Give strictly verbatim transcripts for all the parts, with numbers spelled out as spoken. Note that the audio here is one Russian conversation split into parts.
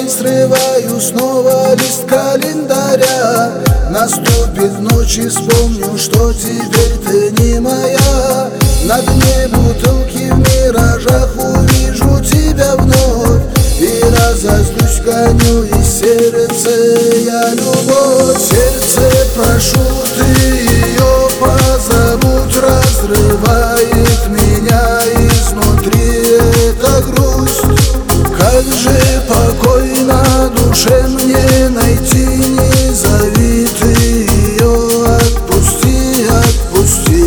день срываю снова лист календаря. Наступит ночь и вспомню, что теперь ты не моя. На дне бутылки в миражах увижу тебя вновь, и разозлюсь, гоню из сердца я любовь. Сердце, прошу, ты ее позабудь, разрывает меня изнутри эта грусть. Как же покой на душе мне найти, не зови ты ее, отпусти, отпусти.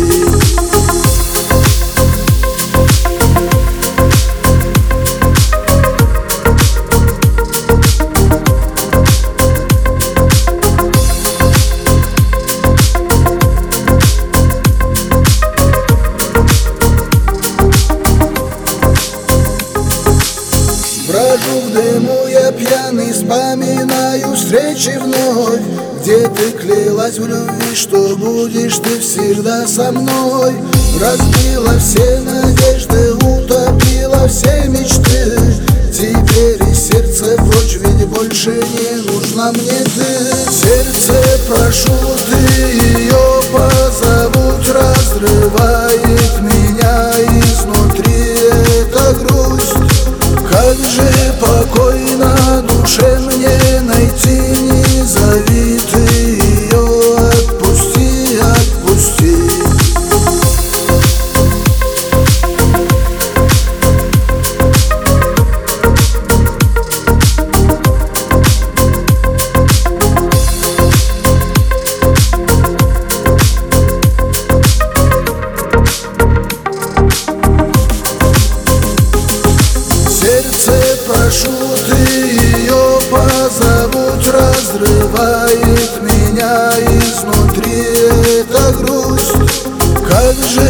Брожу в дыму я пьяный, вспоминаю встречи вновь, где ты клялась в любви, что будешь ты всегда со мной. Разбила все надежды, утопила все мечты. Теперь из сердца прочь, ведь больше не нужна мне ты. Сердце, прошу, ты ее позабудь, разрывает меня изнутри эта грусть. Как же покой на душе мне найти, не зови ты ее, отпусти, отпусти. Сердце, прошу, ты ее позабудь, разрывает меня изнутри эта грусть. Как же